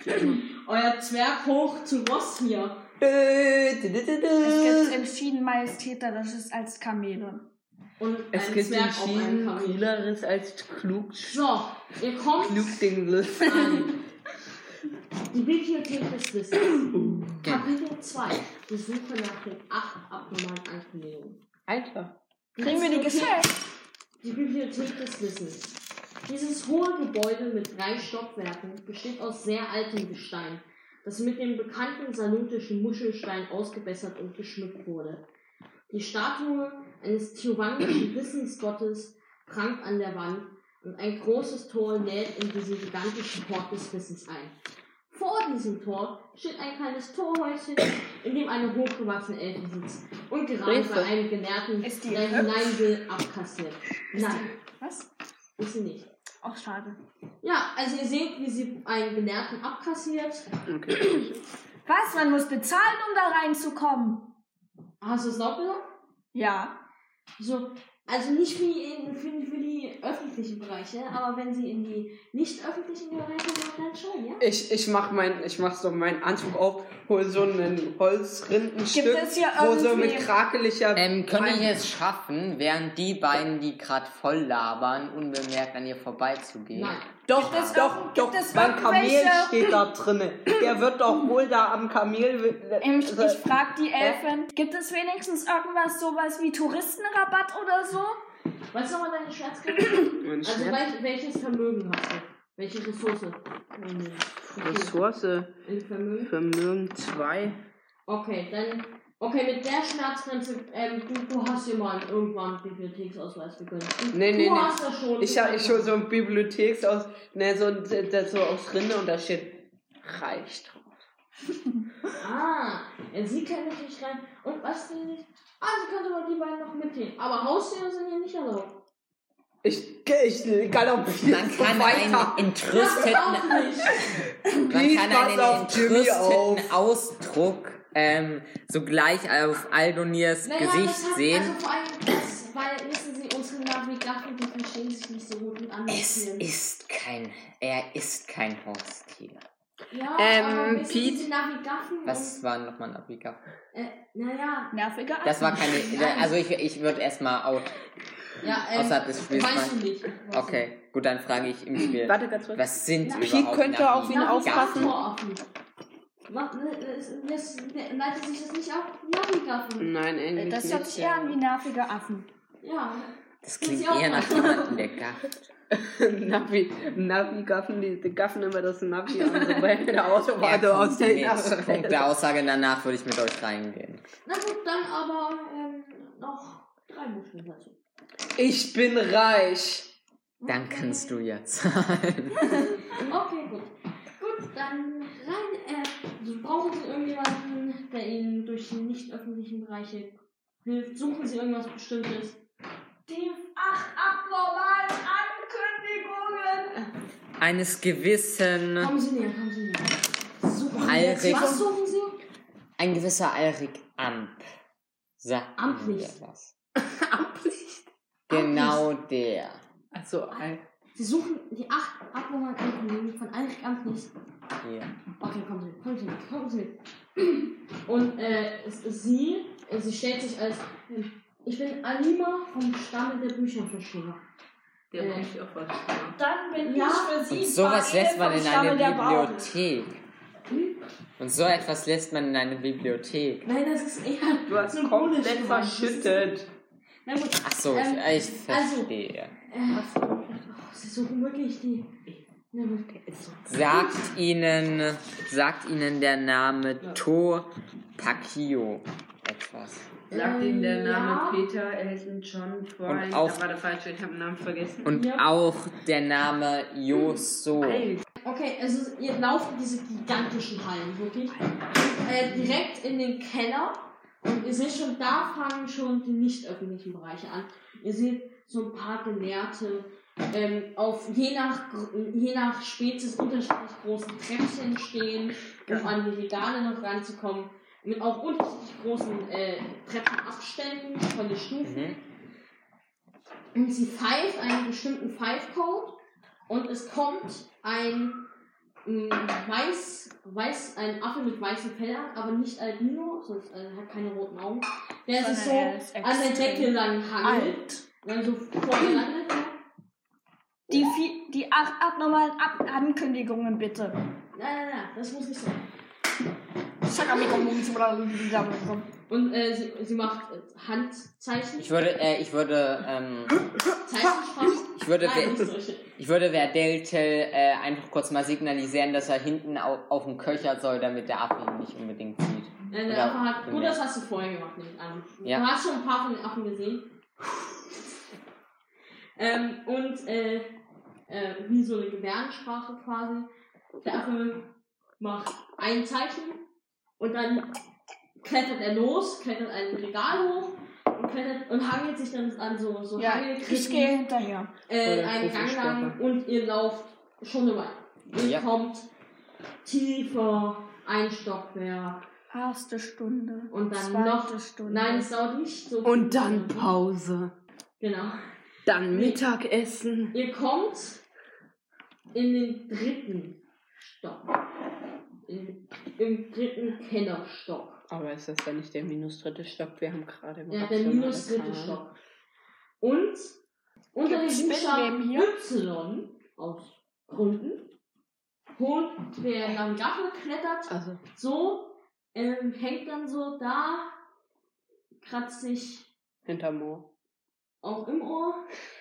Euer Zwerg hoch zu Ross hier. Dö, dö, dö, dö, dö. Es gibt entschieden Majestäterisches als Kamele. Und Es ein gibt Zwerg auf einem entschieden Kamel. cooleres als klug, So, ihr kommt klugdingles. an die Bibliothek des Wissens. Kapitel zwei. Die Suche nach den acht abnormalen Ankündigungen. Alter. Kriegen wir die geschenkt? Die Bibliothek des Wissens. Dieses hohe Gebäude mit drei Stockwerken besteht aus sehr altem Gestein, das mit dem bekannten salutischen Muschelstein ausgebessert und geschmückt wurde. Die Statue eines tiovanischen Wissensgottes prangt an der Wand und ein großes Tor lädt in diesen gigantischen Port des Wissens ein. Vor diesem Tor steht ein kleines Torhäuschen, in dem eine hochgewachsene Elfe sitzt und gerade Hilfe. bei einem Gelehrten, Ist die der hübsch? hinein will, abkassiert. Nein, Was? ist sie nicht. Auch schade. Ja, also ihr seht, wie sie einen Gelehrten abkassiert. Okay. Was? Man muss bezahlen, um da reinzukommen. Hast du es auch gesagt? Ja. So, also nicht für die, in, für, für die öffentlichen Bereiche, aber wenn sie in die nicht öffentlichen Bereiche geht, dann schon, ja? Ich, ich mach mein, ich mach so meinen Anzug auf, hol so einen Holzrindenstück, Gibt es hier wo so irgendwie- mit krakeliger... Ähm, könnte ich es schaffen, während die beiden, die gerade voll labern, unbemerkt an ihr vorbeizugehen? Nein. Doch, Gibt es doch, irgend- doch, gibt es mein Kamel irgendwelche- steht da drinne. Der wird doch wohl da am Kamel... Ähm, Ich, also- ich frag die Elfen, gibt es wenigstens irgendwas sowas wie Touristenrabatt oder so? Was ist nochmal deine Schmerzgrenze? Mein Also Schmerz- welch, welches Vermögen hast du? Welche Ressource? Okay. Ressource, Ein Vermögen? Vermögen zwei. Okay, dann. Okay, mit der Schmerzgrenze, ähm, du, du hast dir mal irgendwann einen Bibliotheksausweis gegönnt. Du, Nee, nee, du nee. hast das schon. Ich, hab- ich hol so ein Bibliotheks aus, ne, so, das so aus Rinde und da steht reich drauf. Ah, ja, sie können nicht nicht rein. Und was sie nicht. Ah, sie können sogar die beiden noch mitnehmen. Aber Haustiere sind hier nicht erlaubt. Ich, ich galoppiere Man so kann weiter. einen entrüsteten, auch nicht. man Wie, kann pass einen auf Jimmy entrüsteten auf. Ausdruck ähm, sogleich auf Aldonirs Naja, Gesicht das hat, sehen. Also vor allem das, weil, wissen Sie, unsere Navigaten, die verstehen sich nicht so gut mit anderen Es Tieren. ist kein, er ist kein Haustier. Ja, Ähm, aber wissen Pete? Sie, die Navigaten Was war nochmal ein Abigail? Äh, naja, Nerviger Das war keine, Nein. also ich, ich würde erstmal out, ja, ähm, außerhalb des Spiels weißt du mal. nicht. Weißt Okay, gut, dann frage ich im Spiel. Warte ganz kurz. Was sind Ja. überhaupt Pete könnte auf ihn Navigaten? aufpassen. Navigatoraffen. Was, das, das, leitet sich das nicht auf Navigaffen? Nein, eigentlich Das nicht. hört sich eher an wie nervige Affen. Ja. Das klingt Sie auch eher nach mal. jemandem, der gafft. Navi, Navi gaffen, die, die gaffen immer das Navi an, so bei der Autobahn Ja, aus der mit Punkt der Aussage danach würde ich mit euch reingehen. Na gut, dann aber ähm, noch drei Buchstaben dazu. Ich bin reich. Dann kannst du ja zahlen. Okay, gut. Gut, dann rein. Äh, brauchen Sie irgendjemanden, der Ihnen durch die nicht öffentlichen Bereiche Suchen Sie irgendwas Bestimmtes? Die acht abnormalen Ankündigungen. Eines gewissen Kommen Sie näher, kommen Sie näher. Suchen Alrik. Was suchen Sie? Ein gewisser Alrik Amp. Sagt Ihnen Amplicht. der was? Amplicht. Genau der. Achso, ein. Sie suchen die acht abnormalen Ankündigungen von Alrik Amplicht. Ja. Okay, kommen Sie, kommen Sie, kommen Sie. Und äh, es ist sie, äh, sie stellt sich als, äh, ich bin Alima vom Stamme der Bücherversteher. Der Äh. muss ich auch was sagen. Dann bin Ja. ich für Sie Und sowas Bael lässt man vom in Stamme eine der Bauern. Bibliothek. Hm? Und so etwas lässt man in eine Bibliothek. Nein, das ist eher Du hast symbolisch komplett gemeint. verschüttet. Na gut. Ach so, Ähm, ich, ich verstehe. Äh, oh, sie suchen wirklich die. Na gut. Sagt Ihnen, sagt Ihnen der Name To Pakio etwas? Sagt Ihnen der Ähm, Name ja. Peter Elton John Freund? auch- Da war der falsche, ich habe den Namen vergessen. Und Ja. auch der Name Yoso. Alter. Okay, also ihr lauft in diese gigantischen Hallen, wirklich. Äh, direkt in den Keller. Und ihr seht schon, da fangen schon die nicht öffentlichen Bereiche an. Ihr seht so ein paar Gelehrte, ähm, auf je nach, je nach Spezies unterschiedlich großen Treppchen stehen, um an die Regale noch ranzukommen. Mit auch unterschiedlich großen äh, Treppenabständen von den Stufen. Mhm. Und sie pfeift einen bestimmten Pfeifcode und es kommt ein mh, weiß, weiß, ein Affe mit weißen Fellern, aber nicht Albino, sonst äh, hat keine roten Augen, der sich so Sondern er ist an der extrem Decke lang hangelt, Alt. dann so vor ihr landet. Die, vi- die acht abnormalen Ab Ankündigungen bitte. Nein, nein, nein, das muss nicht sein. Und äh, sie, sie macht äh, Handzeichen, Ich würde, äh, ich würde, ähm, Zeichensprache. ich würde, Nein, nicht Ver- solche. ich würde Verdeltel äh, einfach kurz mal signalisieren, dass er hinten auf, auf dem Köcher soll, damit der Affe ihn nicht unbedingt sieht. Äh, der Oder Affe hat, gut, bemerkt. das hast du vorher gemacht, nehme ich an. Ja. Du hast schon ein paar von den Affen gesehen. ähm, und äh, äh, wie so eine Gebärdensprache quasi. Der Affe macht ein Zeichen und dann klettert er los, klettert ein Regal hoch und klettert und hangelt sich dann an so, so Ja, Hangelketten, ich gehe hinterher. äh, Oder einen Gang lang Profisperre. und ihr lauft schon eine Weile. Ihr Ja. kommt tiefer, ein Stockwerk Erste Stunde. und dann zweite noch. Stunde. Nein, es dauert nicht so. Und viel. dann Pause. Genau. Dann Mittagessen. Ihr kommt in den dritten Stock. In, Im dritten Kellerstock. Aber ist das dann nicht der minus dritte Stock? Wir haben gerade im Ja, der rationalen minus dritte Plan. Stock. Und unter dem Gibt's Buchstaben Spinnenleben hier? Y aus Gründen holt der Navigator klettert Also, so, ähm, hängt dann so da, kratzt sich hinterm Ohr. auch im Ohr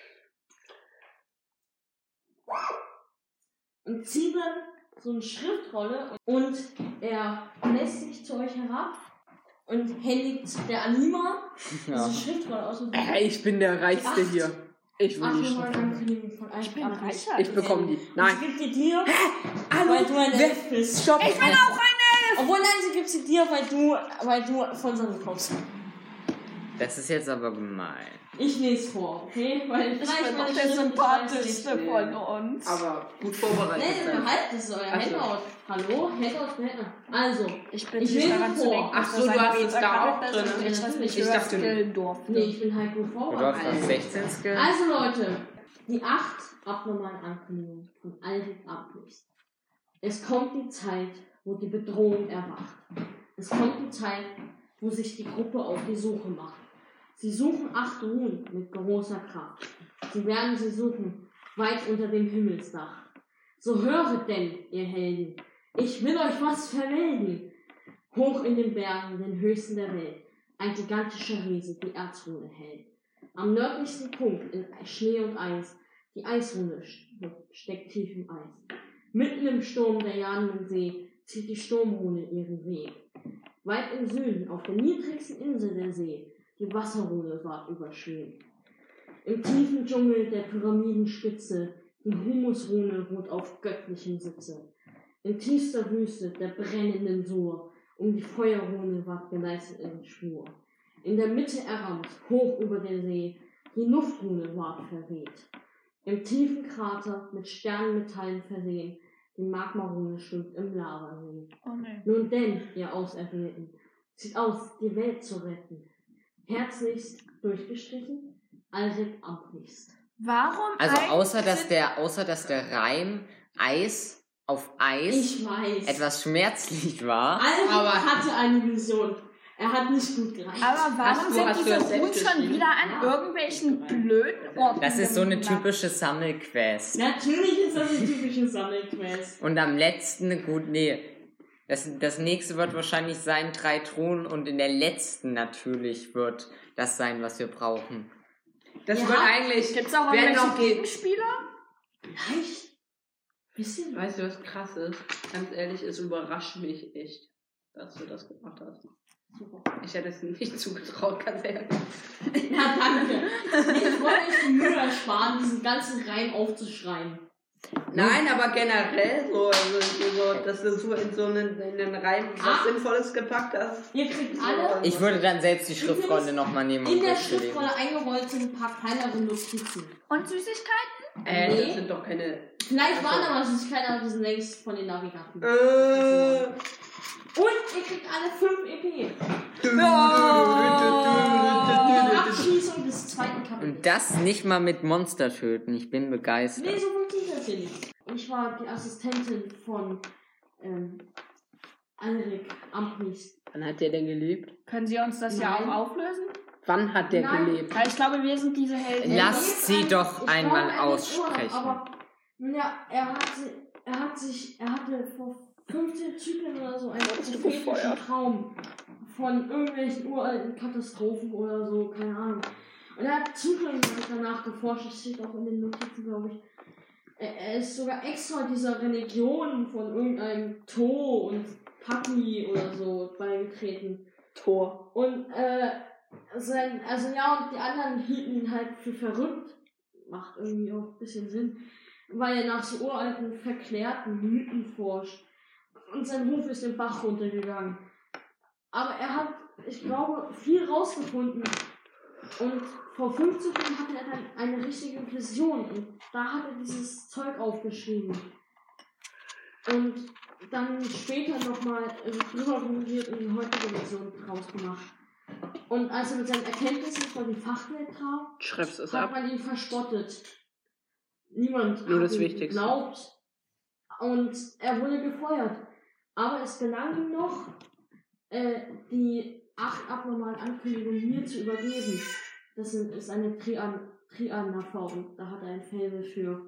und zieht dann so eine Schriftrolle und er lässt sich zu euch herab und händigt der Anima Ja. diese Schriftrolle aus und Äh, ich bin der Reichste Acht. hier. Ich will Ach, die wir wollen Schrift. Ankündigung von einem Ich bin Abschluss. reicher. Ich bekomme die. Nein. Ich gebe die dir, Hallo, weil du ein wer- Elf bist. Stopp. Ich bin auch ein Obwohl, nein, sie gibt sie dir, weil du, weil du von Sachen kommst. Das ist jetzt aber gemein. Ich lese vor, okay? Weil Ich vielleicht bin doch meine der Schrift, ich weiß sympathischste nicht. von uns. Aber gut vorbereitet. Nee, sein. halt, das ist euer Ach so. Handout. Hallo? Handout, Handout. Also, Ich bin Ich nicht lese daran zu vor. denken, Ach dass so, das du ein hast es da Beta-Kabel auch ist drin. und ich das nicht Ich höher dachte- skillen durfte. nee, ich bin halt gut Du hast vorbereitet. noch sechzehn Skills. Also Leute, die acht abnormalen Ankündigungen von Alrik Amplicht. Es kommt die Zeit, wo die Bedrohung erwacht. Es kommt die Zeit, wo sich die Gruppe auf die Suche macht. Sie suchen acht Ruhen mit großer Kraft. Sie werden sie suchen, weit unter dem Himmelsdach. So höret denn, ihr Helden, ich will euch was vermelden. Hoch in den Bergen, den höchsten der Welt, ein gigantischer Riese die Erzrune hält. Am nördlichsten Punkt in Schnee und Eis, die Eisrune steckt tief im Eis. Mitten im Sturm der jagenden See zieht die Sturmrune ihren Weg. Weit im Süden, auf der niedrigsten Insel der See, die Wasserrune ward überschwemmt. Im tiefen Dschungel der Pyramidenspitze, die Humusrune ruht auf göttlichem Sitze. In tiefster Wüste der brennenden Sur, um die Feuerrune ward geleistet in Schwur. In der Mitte Erams, hoch über den See, die Luftrune ward verweht. Im tiefen Krater mit Sternenmetallen versehen, die Magmarune schwimmt im Lavasee. Oh nee. Nun denn, ihr Auserwählten, zieht aus, die Welt zu retten. Herzlichst durchgestrichen, Alrik Amplichst. Warum Also eigentlich außer dass sind- der, außer dass der Reim Eis auf Eis Ich weiß. etwas schmerzlich war. Alrik Aber- hatte eine Vision. Er hat nicht gut gereicht. Aber warum Hast du- sind hast du diese das selbst Ruhen schon geschrieben? wieder an irgendwelchen blöden Orten? Das ist so eine gelandet? typische Sammelquest. Natürlich ist das eine typische Sammelquest. Und am letzten, gut, nee. Das, das nächste wird wahrscheinlich sein, drei Thronen. Und in der letzten natürlich wird das sein, was wir brauchen. Das Ja. wird eigentlich. Gibt's auch wer irgendwelche noch Gegenspieler? Leicht. Bisschen. Weißt du, was krass ist? Ganz ehrlich, es überrascht mich echt, dass du das gemacht hast. Super. Ich hätte es nicht zugetraut, ganz ehrlich. Ja, danke. Ich wollte euch die Mühe ersparen, diesen ganzen Reim aufzuschreiben. Nein, aber generell so, also so, dass du so in so einen, in einen Reim was Ah. Sinnvolles gepackt hast. Ihr kriegt alle Ich würde dann selbst die Schriftrolle nochmal nehmen in und der durchlesen. Schriftrolle eingerollt sind ein paar kleinere Notizen. Und Süßigkeiten? Äh, Nee. das sind doch keine. Vielleicht Also- waren aber Süßigkeiten, aber die sind längst von den Naviganten. Äh. Und ihr kriegt alle fünf E P. Oh. Abschließung des zweiten Kapitels. Und das nicht mal mit Monster töten. Ich bin Nee, begeistert. so funktioniert das hier nicht. Ich war die Assistentin von ähm, Alrik Amplichst. Wann hat der denn gelebt? Können Sie uns das ja Nein. auch auflösen? Wann hat der Nein. gelebt? Weil ich glaube, wir sind diese Helden. Lass sie doch Ich einmal glaube, er ist Urlaub, aussprechen. Aber ja, er hat, er hat sich, er hatte vor fünfzehn Zyklen oder so einen prophetischen Traum von irgendwelchen uralten Katastrophen oder so, keine Ahnung. Und er hat Zyklen danach geforscht, das steht auch in den Notizen, glaube ich. Er, er ist sogar extra dieser Religion von irgendeinem To und Paki oder so beigetreten. Tor. Und äh, sein, also ja, und die anderen hielten ihn halt für verrückt. Macht irgendwie auch ein bisschen Sinn. Weil er nach so uralten, verklärten Mythen forscht. Und sein Ruf ist den Bach runtergegangen. Aber er hat, ich glaube, viel rausgefunden. Und vor fünfzig Jahren hatte er dann eine richtige Vision. Und da hat er dieses Zeug aufgeschrieben. Und dann später nochmal drüber formuliert und die heutige Version draus gemacht. Und als er mit seinen Erkenntnissen vor die Fachwelt traf, Schreibst es hat ab. man ihn verspottet. Niemand Nur hat das ihm Wichtigste. geglaubt. Und er wurde gefeuert. Aber es gelang ihm noch, äh, die acht abnormalen Ankündigungen mir zu übergeben. Das sind- ist eine Trian Trianaform. Da hat er ein Faible für.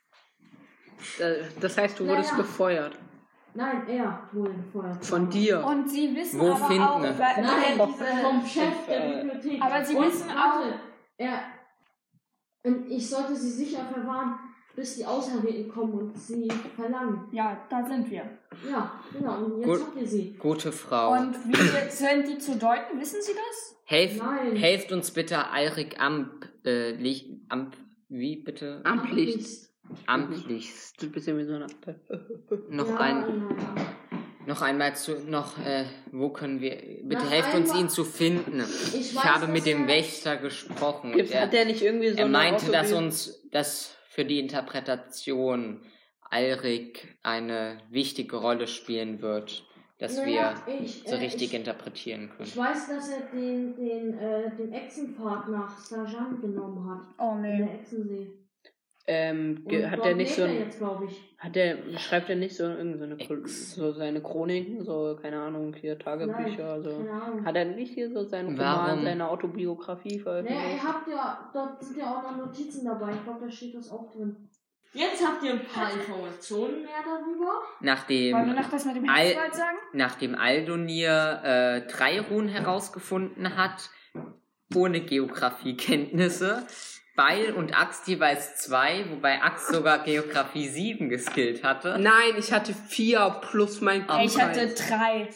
Äh, Das heißt, du wurdest Naja. gefeuert. Nein, er wurde gefeuert. Von dir. Und Sie wissen Wo aber finden auch, wir? weil, Nein, weil diese, vom Chef der Äh, Bibliothek. aber Sie Und wissen warte, er, und ich sollte sie sicher verwahren, bis die Auserwählten kommen und sie verlangen. ja, da sind wir. Ja, genau, und jetzt Gut. habt ihr sie. Gute Frau. Und wie sind die zu deuten? Wissen Sie das? Helft, Nein. helft uns bitte, Alrik Amp, äh, Licht, Amp, wie bitte? Amplicht. Amplichst. Du bist ja wie so eine. Noch ja, ein, ja, ja. noch einmal zu, noch, äh, wo können wir, bitte Noch helft uns, einmal- ihn zu finden. Ich, Ich weiß, habe mit dass dem er- Wächter gesprochen. und Gibt's, er, hat der nicht irgendwie so er eine meinte, dass Autobi- uns, dass für die Interpretation Alrik eine wichtige Rolle spielen wird, dass Naja, wir ich, so äh, richtig ich, interpretieren können. ich weiß, dass er den, den, äh, den Echsenpfad nach Sajan genommen hat. Oh In nee. der Echsensee. Ähm, Und ge- hat dort der nicht lebt so er ein, jetzt, glaube ich. hat der, schreibt er nicht so irgendeine so, Ex. so seine Chroniken, so, keine Ahnung, hier Tagebücher, so. Keine Ahnung. Hat er nicht hier so seinen Warum? Roman, seine Autobiografie Naja, veröffentlicht? ihr habt ja, dort sind ja auch noch Notizen dabei. Ich glaube, da steht das auch drin. Jetzt habt ihr ein paar Informationen mehr darüber. Nachdem, Wollen wir noch das mit dem Al- Hexenwald sagen? nachdem Aldonir äh, drei Runen herausgefunden hat, ohne Geografiekenntnisse, Beil und Axt jeweils zwei, wobei Axt sogar Geografie sieben geskillt hatte. Nein, ich hatte vier plus mein Ah, Ich hatte drei.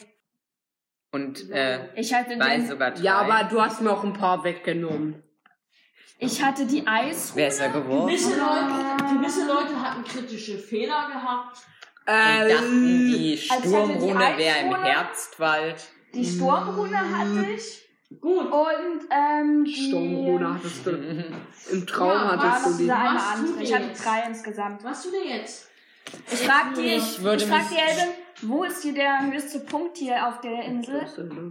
Und äh, Ich hatte, Beil den, sogar drei. Ja, aber du hast mir auch ein paar weggenommen. ich hatte die Eisruhe. Besser geworden. Gewisse Leute, gewisse Leute hatten kritische Fehler gehabt. Und Äh, dachten, die als hätte die Sturmrune wäre im Eisrune- Herbstwald. Die Sturmrune hatte ich. Gut. Und ähm, die... Sturmrune hattest du. Im Traum Ja, war hattest noch du die. diese eine Was andere. tut Ich ihr hatte jetzt? drei insgesamt. Was tut ihr jetzt? Ich frag die, Ich ich, würde frag mich- die Elben, wo ist hier der höchste Punkt hier auf der Insel?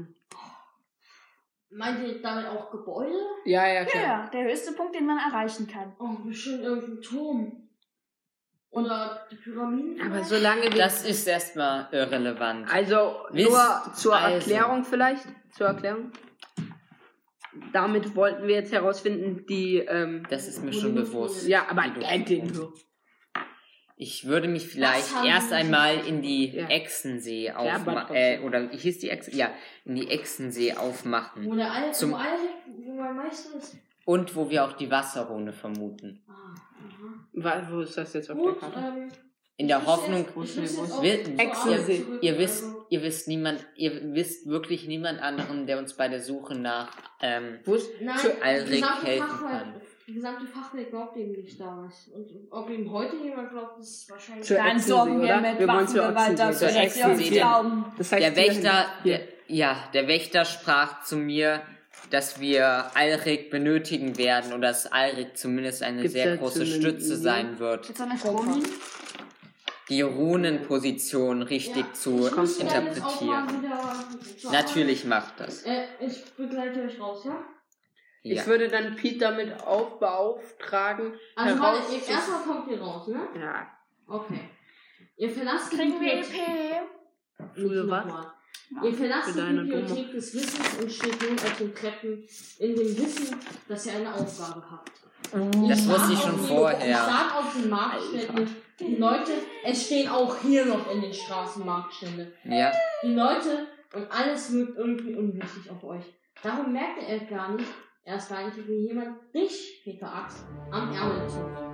Meint ihr damit auch Gebäude? Ja, ja, Ja, klar. ja, der höchste Punkt, den man erreichen kann. Oh, bestimmt irgendein Turm. Oder die Pyramiden. Aber vielleicht? solange wir. Das ist erstmal irrelevant. Also, Wisst nur zur also. Erklärung vielleicht. Zur Erklärung. Damit wollten wir jetzt herausfinden, die. Ähm, Das ist mir schon bewusst. ja, aber wie du- kennt den nur. Ich würde mich vielleicht haben erst wir einmal in die Ja. Echsensee aber aufmachen. trotzdem. Äh, oder hieß die Echsen? Ja, in die Echsensee aufmachen. Wo der Al Zum- wo Alec, wo mein Meister ist. Und wo wir auch die Wasserrune vermuten. Ah, aha. Wa- Wo ist das jetzt auf Gut, der Karte? ähm. In der ich Hoffnung, muss jetzt- ich muss wo jetzt ist- auch wir- zur Echsensee. Arbeit zurück, ihr wisst, also- ihr wisst niemand, ihr wisst wirklich niemand anderen, der uns bei der Suche nach ähm, Wo ist. Nein, Zu die Alrik gesamte helfen Fachwelt- kann. Die gesamte Fachwelt glaubt ihm nicht damals. Und ob ihm heute jemand glaubt, ist wahrscheinlich. Zur Dann Echsensee, sorgen wir oder? mit Wir wollen zur Waffengewalt Echsensee. dafür, Zur dass sie uns Echsensee. glauben. Das heißt, Der Wächter, hier- der, ja, der Wächter sprach zu mir, dass wir Alrik benötigen werden oder dass Alrik zumindest eine Gibt's sehr dazu große eine Stütze Idee? sein wird, Mit so einer Stromlinie? die Runenposition richtig Ja, zu ich muss dann jetzt auch mal interpretieren. wieder zur Natürlich macht das. Arbeit. Äh, ich begleite euch raus, ja? Ja. Ich würde dann Pete damit auch beauftragen. Also warte, heraus- ihr- erstmal kommt ihr raus, ne? Ja. Okay. Ihr verlasst die Kriegen wir E Bibliothek. E P? Nicht Für was? nochmal. Ihr verlasst Für die deine Bibliothek des Wissens und steht nun auf den Treppen in dem Wissen, dass ihr eine Aufgabe habt. Das Die wusste ich Sachen schon auf die- vorher. Die Sachen auf den Marktständen. Die Leute, es stehen auch hier noch in den Straßen Marktstände. Ja. Die Leute und alles wirkt irgendwie unwichtig auf euch. Darum merkt er gar nicht, erst gar nicht, wie jemand dich, Peter Axt, am Ärmel zog.